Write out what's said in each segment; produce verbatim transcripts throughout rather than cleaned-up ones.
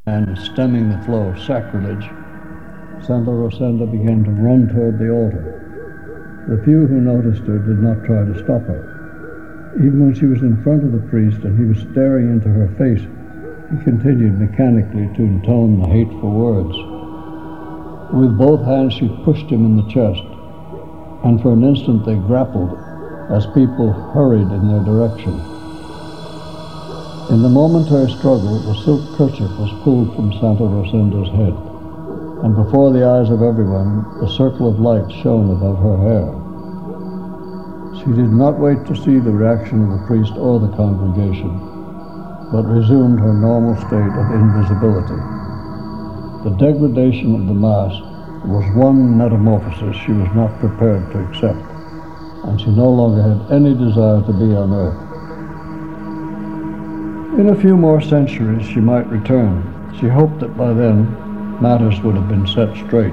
and stemming the flow of sacrilege, Santa Rosenda began to run toward the altar. The few who noticed her did not try to stop her. Even when she was in front of the priest and he was staring into her face, he continued mechanically to intone the hateful words. With both hands she pushed him in the chest, and for an instant they grappled as people hurried in their direction. In the momentary struggle, the silk kerchief was pulled from Santa Rosenda's head, and before the eyes of everyone, the circle of light shone above her hair. She did not wait to see the reaction of the priest or the congregation, but resumed her normal state of invisibility. The degradation of the Mass was one metamorphosis she was not prepared to accept, and she no longer had any desire to be on earth. In a few more centuries she might return. She hoped that by then matters would have been set straight.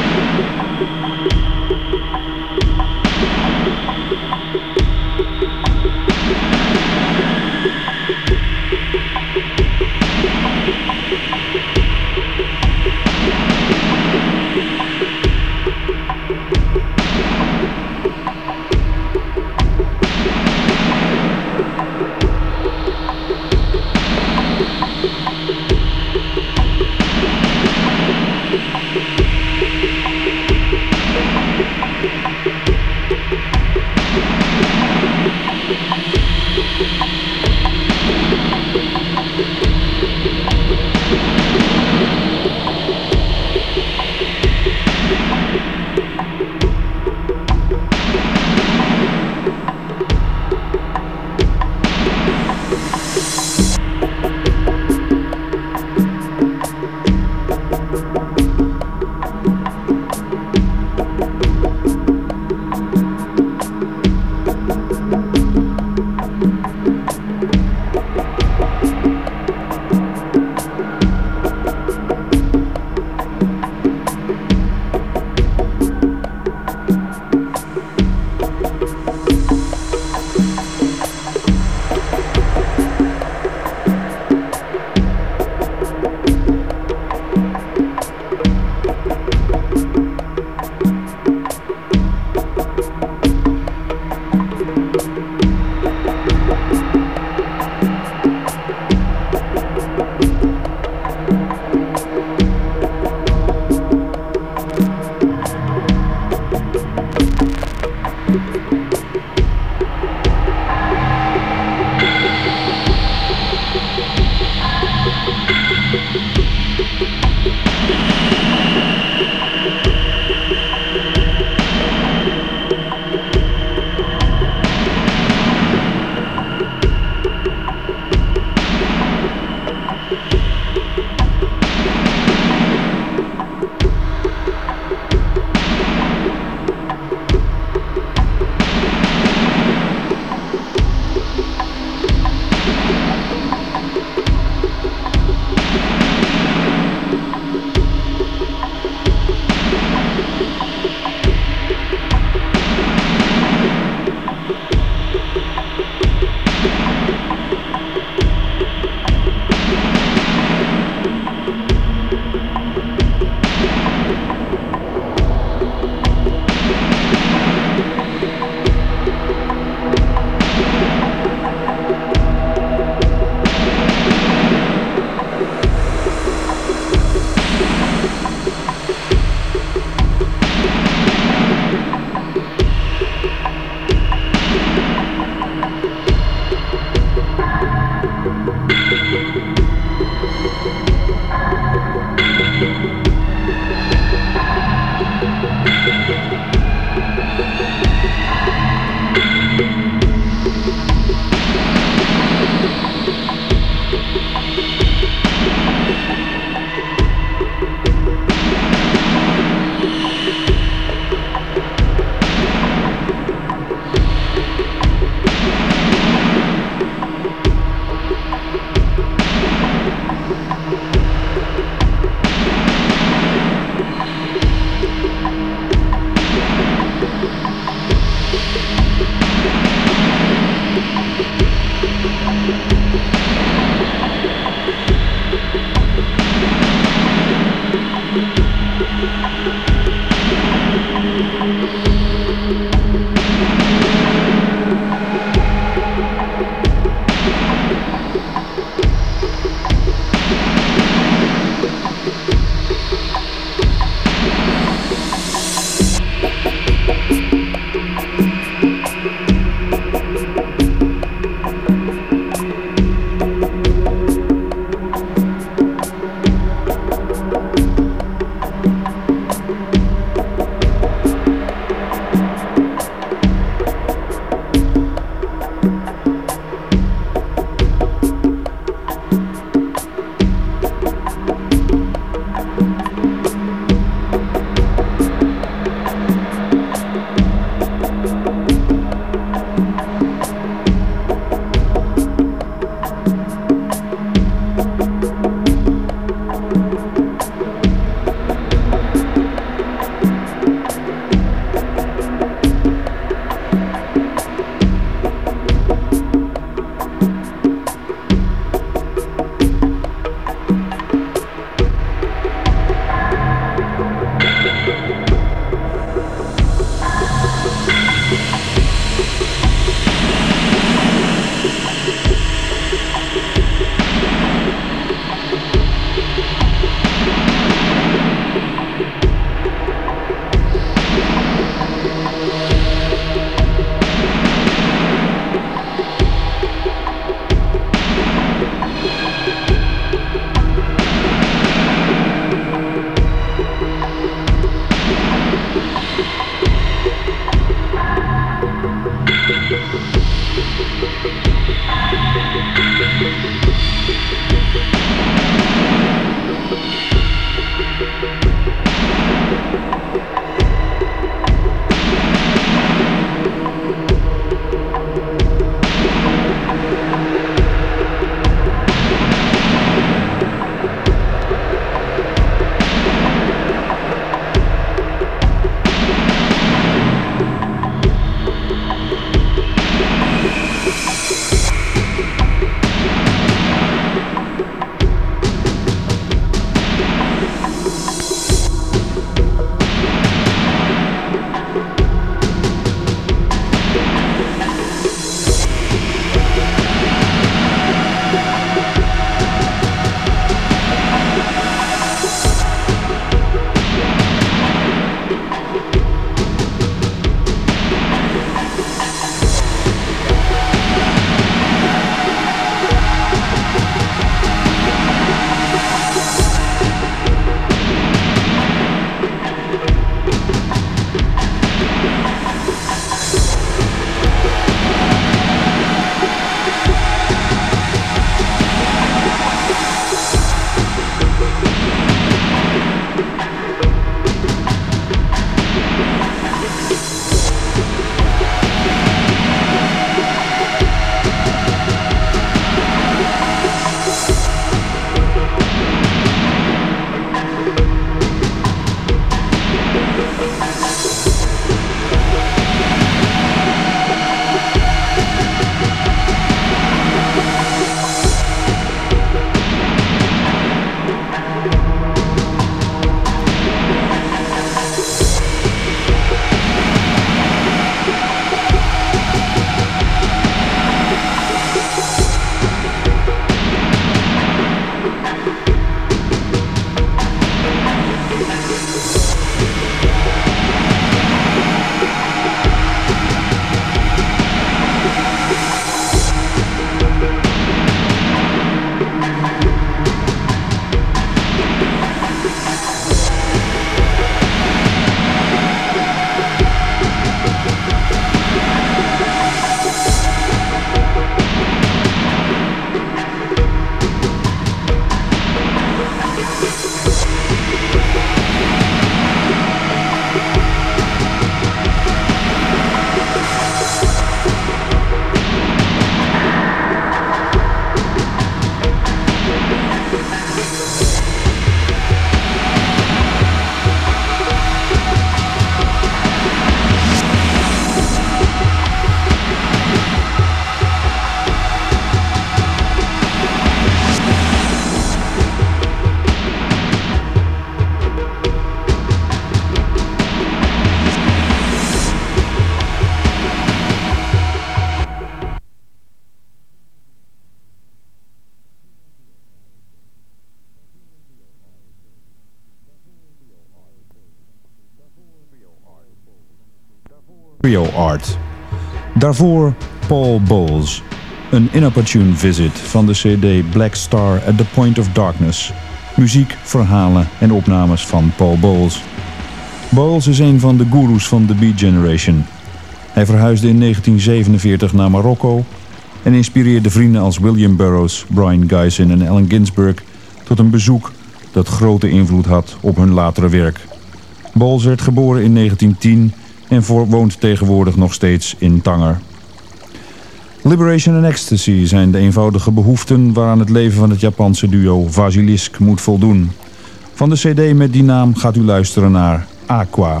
Trio Art. Daarvoor Paul Bowles, een inopportune visit van de cd Black Star at the Point of Darkness. Muziek, verhalen en opnames van Paul Bowles. Bowles is een van de goeroes van de Beat Generation. Hij verhuisde in negentien zevenenveertig naar Marokko en inspireerde vrienden als William Burroughs, Brian Gysin en Allen Ginsberg tot een bezoek dat grote invloed had op hun latere werk. Bowles werd geboren in negentien tien en woont tegenwoordig nog steeds in Tanger. Liberation en Ecstasy zijn de eenvoudige behoeften waaraan het leven van het Japanse duo Vasilisk moet voldoen. Van de cd met die naam gaat u luisteren naar Aqua.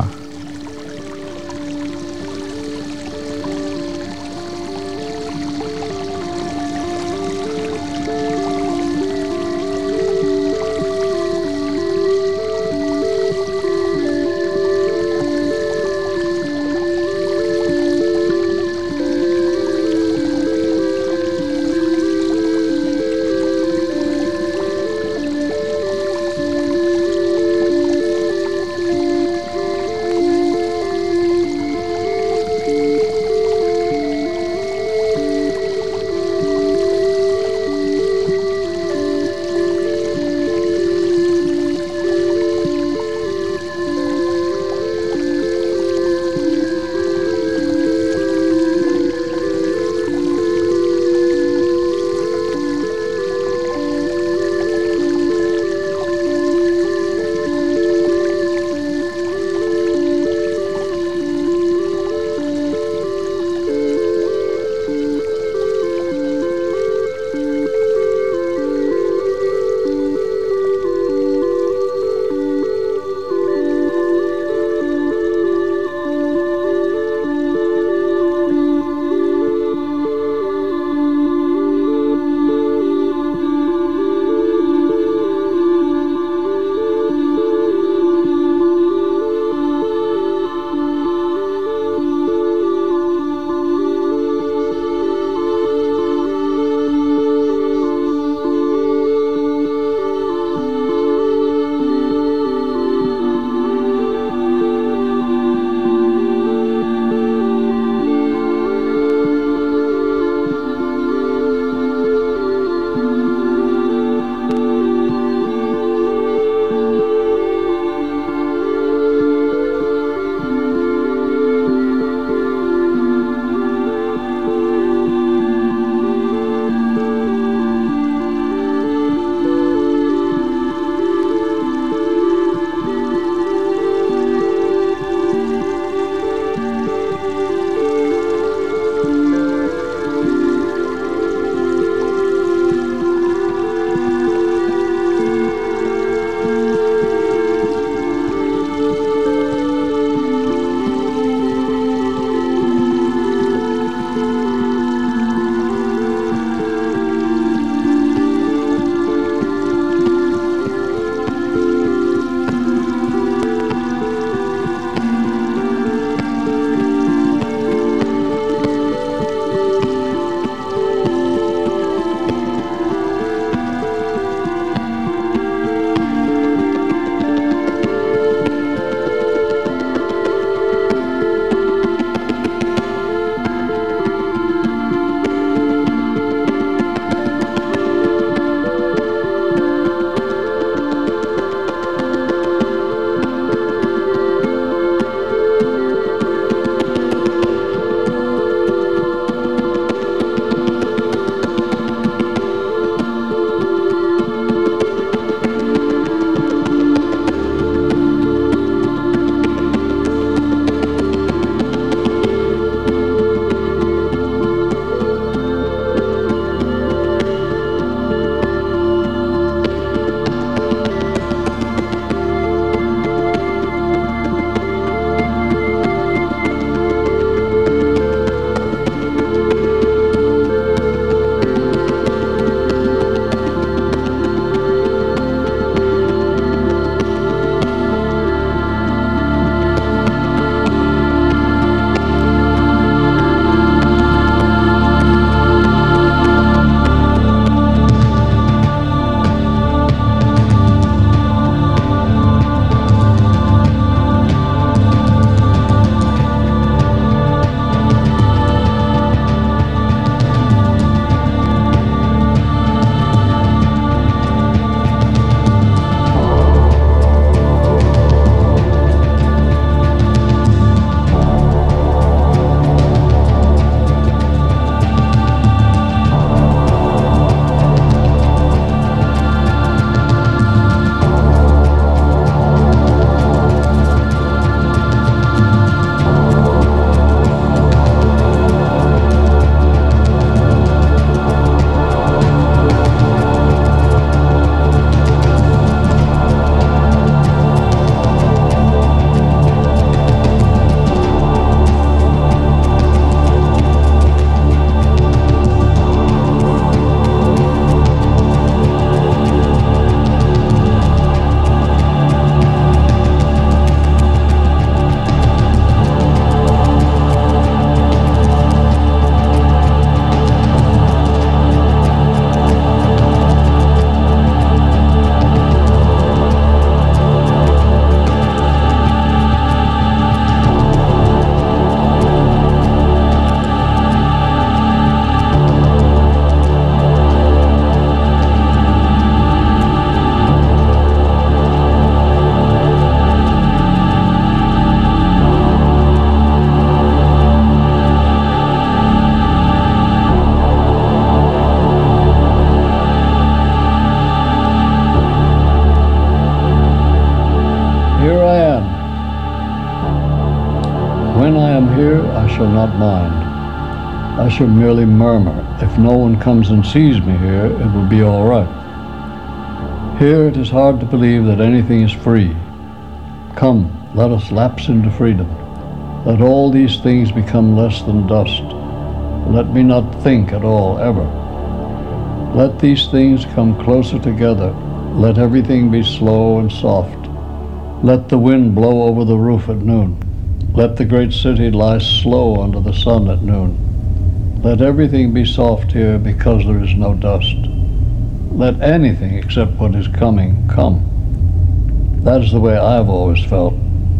here, I shall not mind. I shall merely murmur. If no one comes and sees me here, it will be all right. Here it is hard to believe that anything is free. Come, let us lapse into freedom. Let all these things become less than dust. Let me not think at all, ever. Let these things come closer together. Let everything be slow and soft. Let the wind blow over the roof at noon. Let the great city lie slow under the sun at noon. Let everything be soft here because there is no dust. Let anything except what is coming, come. That is the way I've always felt.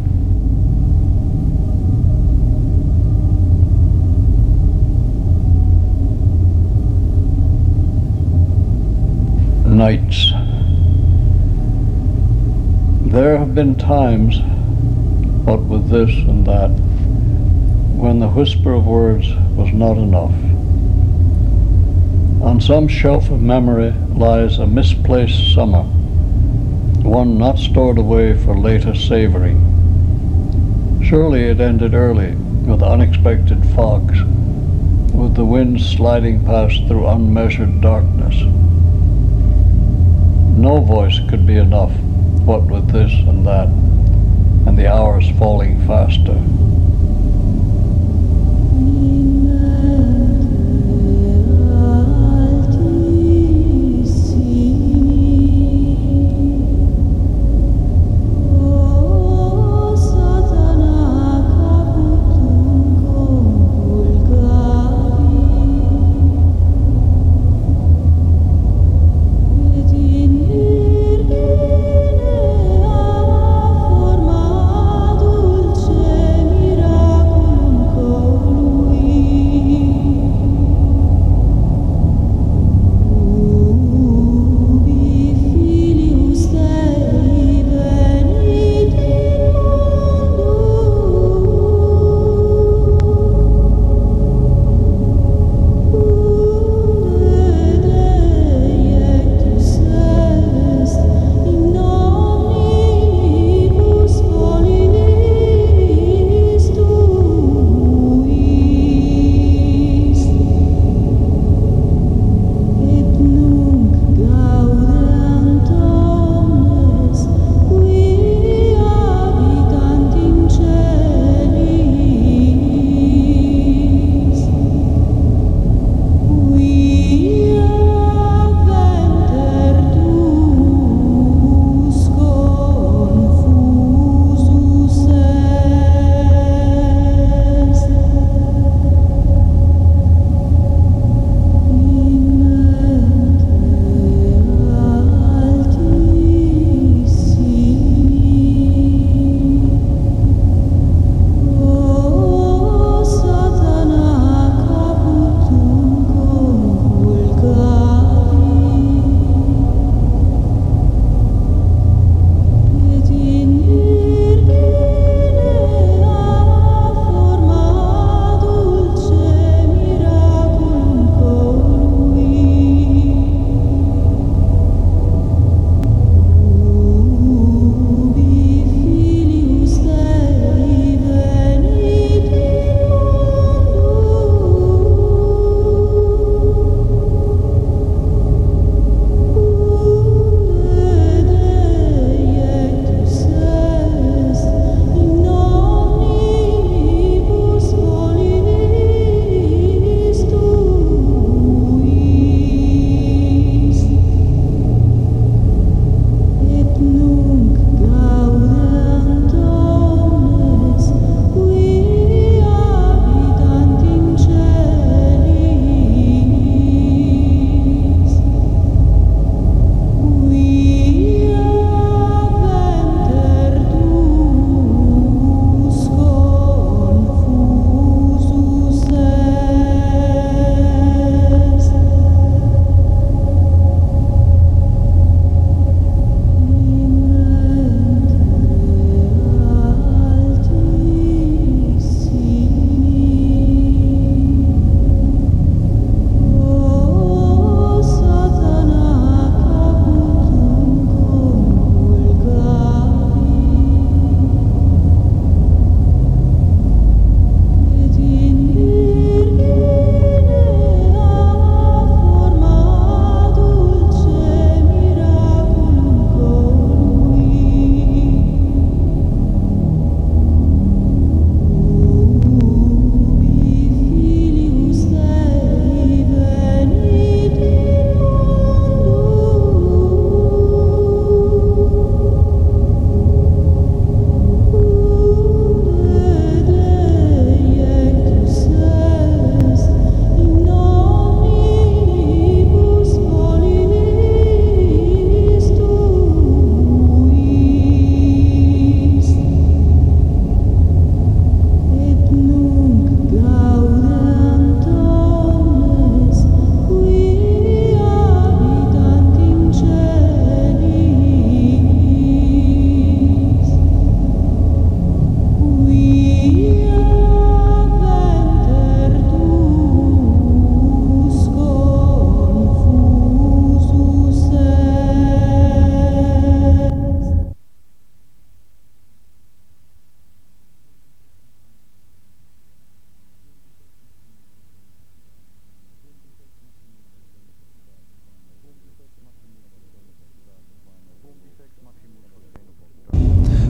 Nights. There have been times, what with this and that, when the whisper of words was not enough. On some shelf of memory lies a misplaced summer, one not stored away for later savoring. Surely it ended early, with unexpected fogs, with the wind sliding past through unmeasured darkness. No voice could be enough, what with this and that, and the hours falling faster. Forma dulce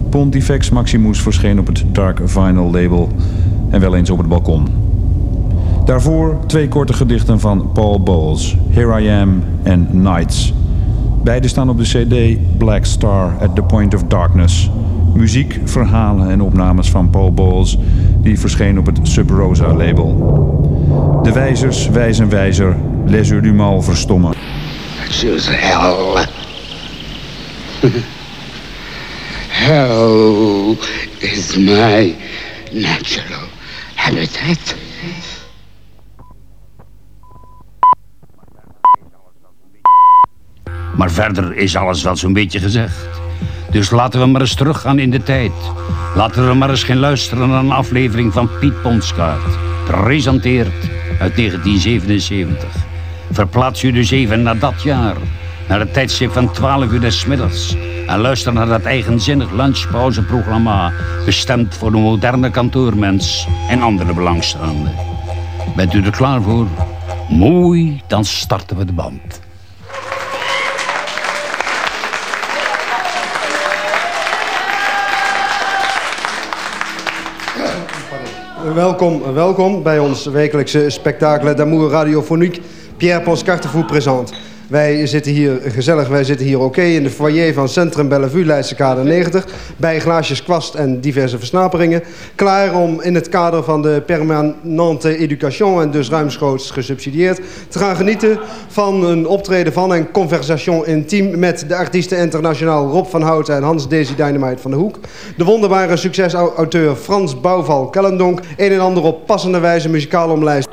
Pontifex Maximus verscheen op het Dark Vinyl label en wel eens op het balkon. Daarvoor twee korte gedichten van Paul Bowles, Here I Am en Nights. Beide staan op de cd Black Star at the Point of Darkness. Muziek, verhalen en opnames van Paul Bowles die verscheen op het Sub Rosa label. De wijzers, wijs en wijzer, les u mal verstommen. Choose hell. Hell is my natural habitat. Maar verder is alles wel zo'n beetje gezegd. Dus laten we maar eens teruggaan in de tijd. Laten we maar eens gaan luisteren naar een aflevering van Piet Ponskaart. Presenteert uit negentien zevenenzeventig. Verplaats u dus even naar dat jaar. Naar het tijdstip van twaalf uur des middags. En luister naar dat eigenzinnig lunchpauzeprogramma. Bestemd voor de moderne kantoormens en andere belangstellenden. Bent u er klaar voor? Mooi, dan starten we de band. Welkom, welkom bij ons wekelijkse spektakel d'amour radiophonique. Pierre Ponskaart vous présente. Wij zitten hier gezellig, wij zitten hier oké okay, in de foyer van Centrum Bellevue, Leidssekade negentig. Bij glaasjes kwast en diverse versnaperingen. Klaar om in het kader van de permanente education en dus ruimschoots gesubsidieerd te gaan genieten van een optreden van en conversation intiem met de artiesten internationaal Rob van Houten en Hans Daisy Dynamite van de Hoek. De wonderbare succesauteur Frans Bouwval Kellendonk. Een en ander op passende wijze muzikaal omlijst.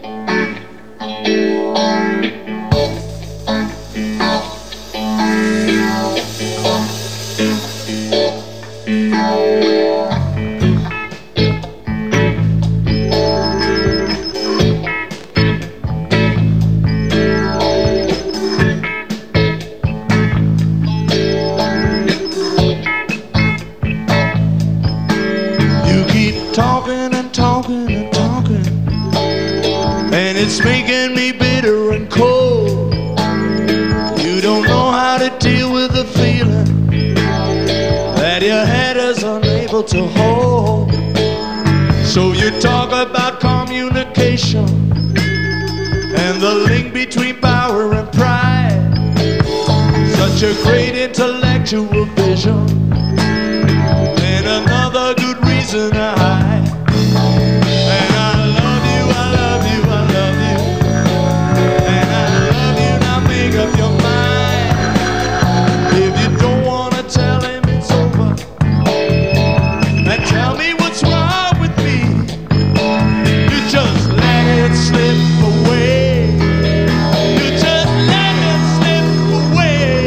It's making me bitter and cold. You don't know how to deal with the feeling that your head is unable to hold. So you talk about communication and the link between power and pride. Such a great intellectual vision and another good reason to hide. And I love you, I love you, I love you. And I love you, now make up your mind. If you don't wanna tell him it's over, then tell me what's wrong with me. You just let it slip away. You just let it slip away.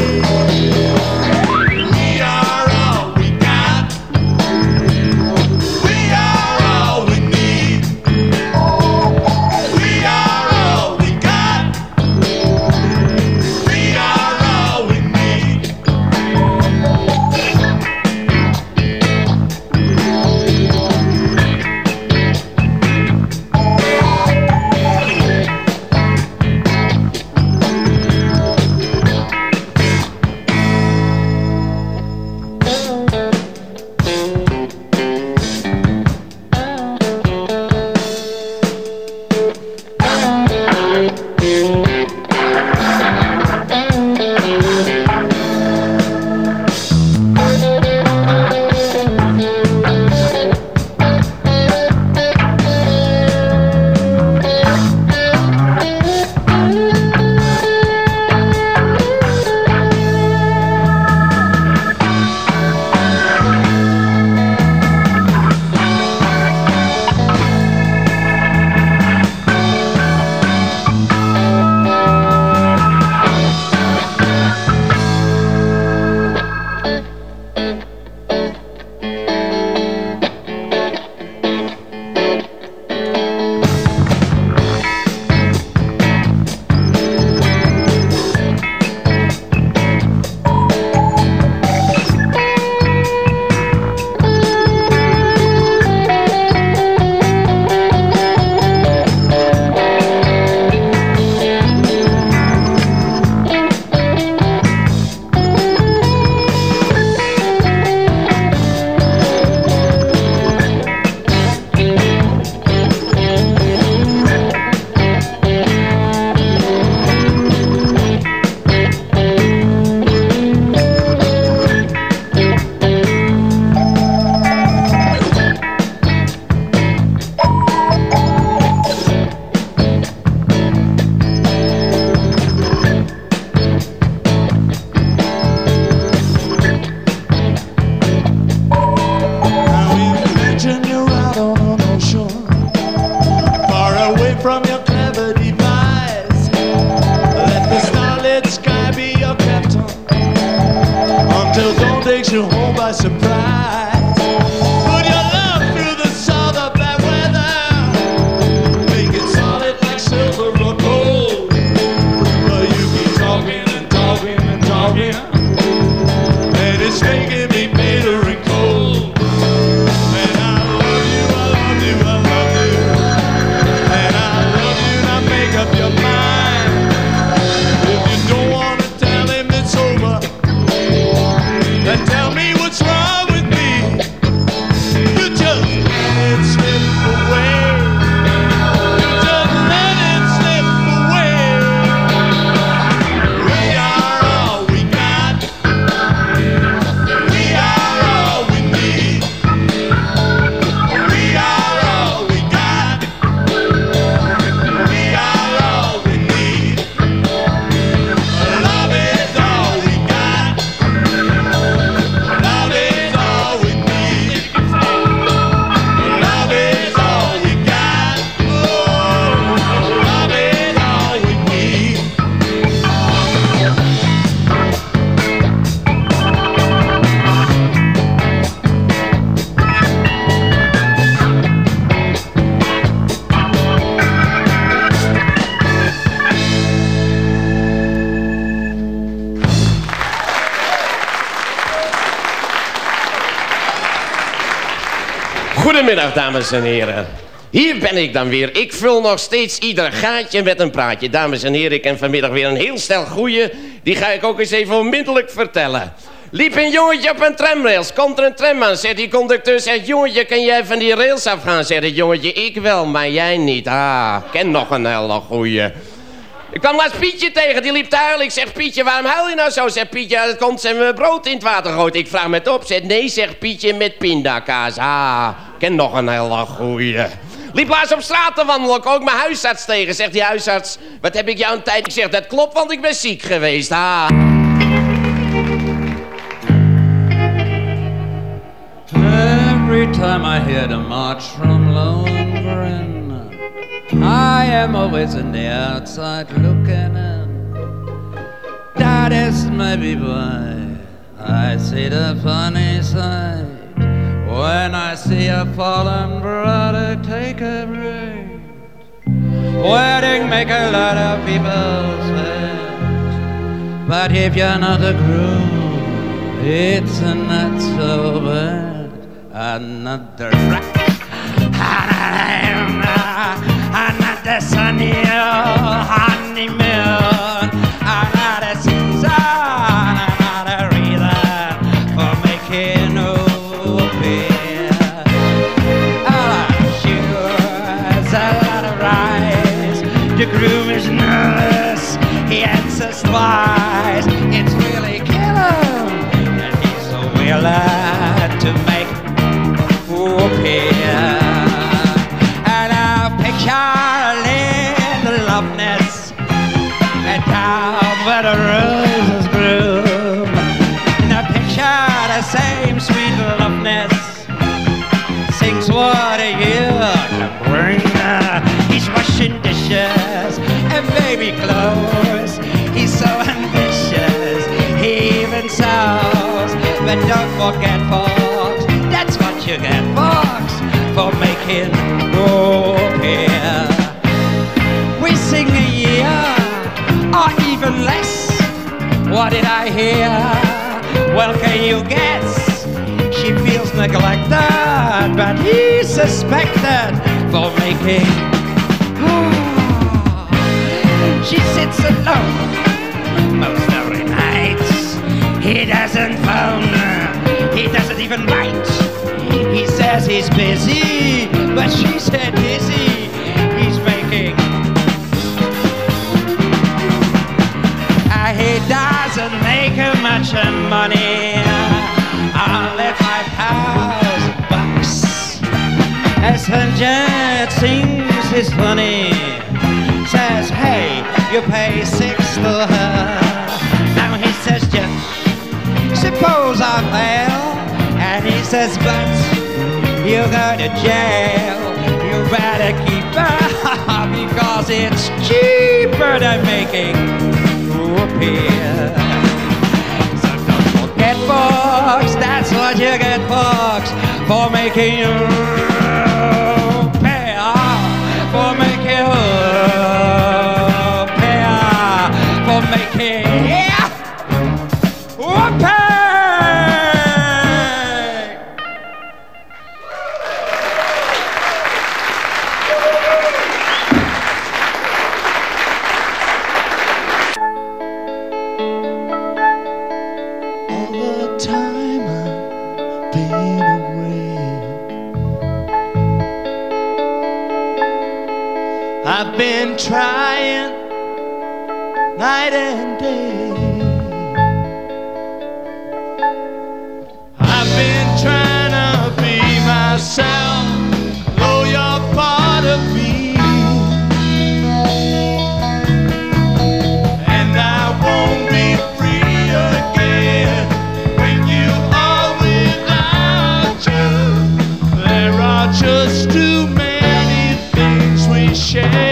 We are all we got. We are takes you home by surprise. Put your love through the salt of bad weather. Make it solid like silver or gold. But you keep talking and talking and talking, and it's making me bitter and cold. And I love you, I love you, I love you. And I love you, now make up your mind. If you don't want to tell him it's over, then tell me what's wrong with me. You just let it slip away. You just let it slip away. We are all we got. We are all we need. We are all we got. We are all we need. Love is all we got. Love is all we need. Love is all we got. Oh, love is all we need. Goedemiddag, dames en heren. Hier ben ik dan weer. Ik vul nog steeds ieder gaatje met een praatje. Dames en heren, ik heb vanmiddag weer een heel stel goeie. Die ga ik ook eens even onmiddellijk vertellen. Liep een jongetje op een tramrails. Komt er een tram aan, zegt die conducteur. Zegt, jongetje, kan jij van die rails afgaan? Zegt het jongetje, ik wel, maar jij niet. Ah, ken nog een hele goeie. Ik kwam laatst Pietje tegen, die liep te huilen. Ik zeg, Pietje, waarom huil je nou zo? Zegt Pietje, ja, dat komt ze mijn brood in het water gooit. Ik vraag me het op. Zegt, nee, zegt Pietje, met pindakaas. Ah, ken nog een hele goeie. Liep laatst op straat te wandelen, ik ook mijn huisarts tegen. Zegt die huisarts, wat heb ik jou een tijd? Ik zeg, dat klopt, want ik ben ziek geweest. Ah. Every time I hear the march from Lohengrin, I am always on the outside looking in. That is maybe why I see the funny side when I see a fallen brother take a break. Wedding make a lot of people sad, but if you're not a groom, it's not so bad. Another rock, another sunny honeymoon, another season, another reason for making open. A lot of shoes, a lot of rice. The groom is nervous, he answers twice. It's really killing, and he's so willing to make here. And I picture little loveness and down where the roses bloom. And I picture the same sweet loveness sings what a year can bring. He's washing dishes and baby clothes. He's so ambitious, he even sews. But don't forget, folks, that's what you get, folks, for making rope here. We sing a year, or even less. What did I hear? Well, can you guess? She feels neglected, but he's suspected for making. She sits alone most every night. He doesn't phone, he doesn't even bite. He says he's busy, but she said dizzy. He's making. Uh, he doesn't make much money, only five thousand bucks. As Jet sings his funny, says, hey, you pay six to her. Now he says, just suppose I fail. And he says, but you go to jail. You better keep her because it's cheaper than making whoop here. So don't forget, folks, for making you pay, for making you pay, for making pay. I've been trying night and day. I've been trying to be myself, though you're part of me. And I won't be free again when you are without you. There are just too many things we share.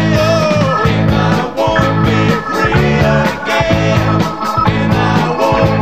I won't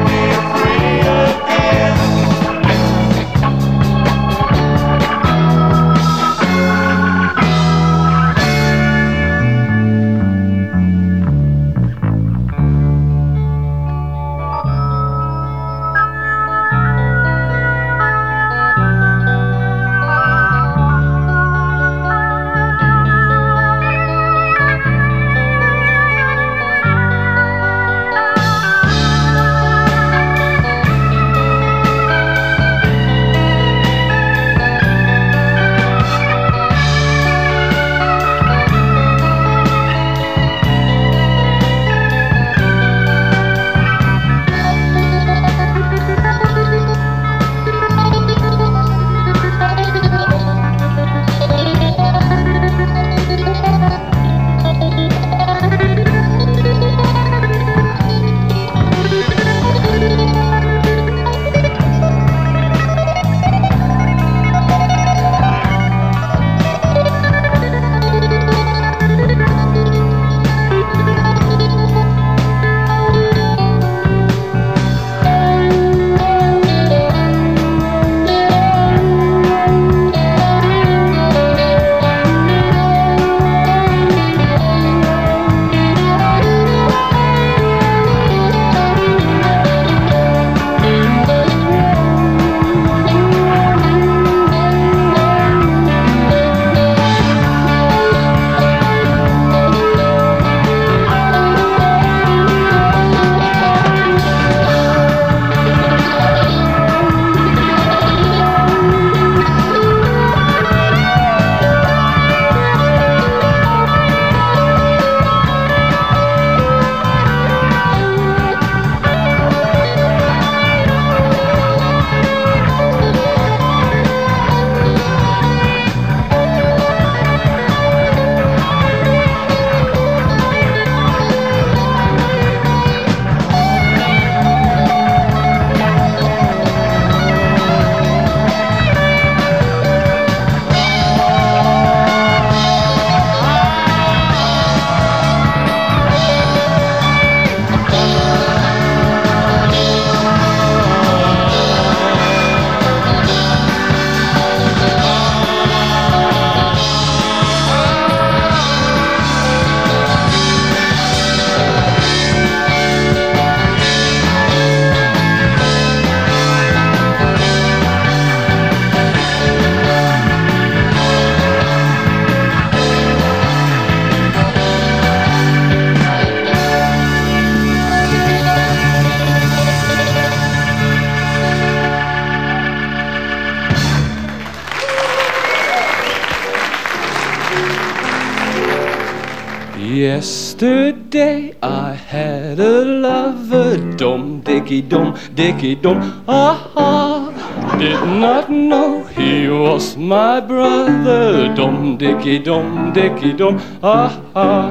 Yesterday I had a lover, dum dickie dum dickie dum, ah ah. Did not know he was my brother, dum dickie dum dickie dum, ah ah.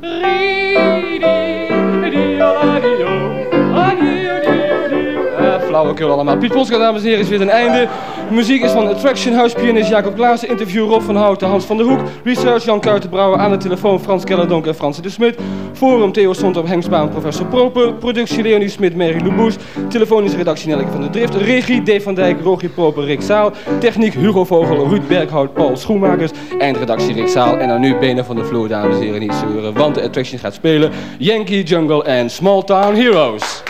Uh, flauwekul allemaal. Piet Ponsgaard, dames en heren, is weer een einde. Muziek is van Attraction House, pianist Jacob Klaassen, interview Rob van Houten, Hans van der Hoek, research Jan Kuitenbrouwer, aan de telefoon Frans Kellerdonk en Franse de Smit, forum Theo Sonter, Henk Spaan, professor Proper, productie Leonie Smit, Mary Lou Boes, telefonische redactie Nelke van der Drift, regie Dave van Dijk, Rogier Proper, Rick Zaal, techniek Hugo Vogel, Ruud Berghout, Paul Schoenmakers, eindredactie Rick Zaal en dan nu benen van de vloer, dames en heren, niet zeuren, want de Attraction gaat spelen Yankee Jungle en Small Town Heroes.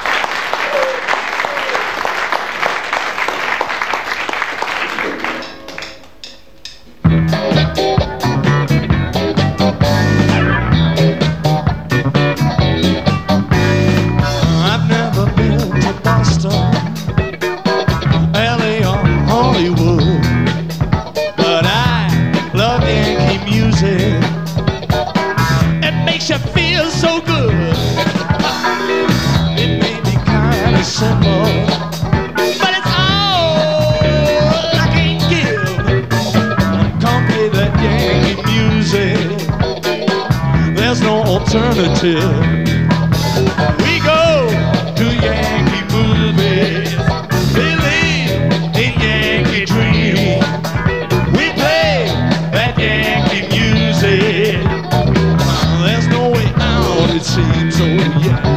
We go to Yankee movies, believe in Yankee dream. We play that Yankee music. There's no way out, it seems. So yeah.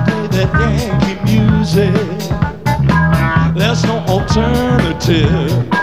There's no alternative.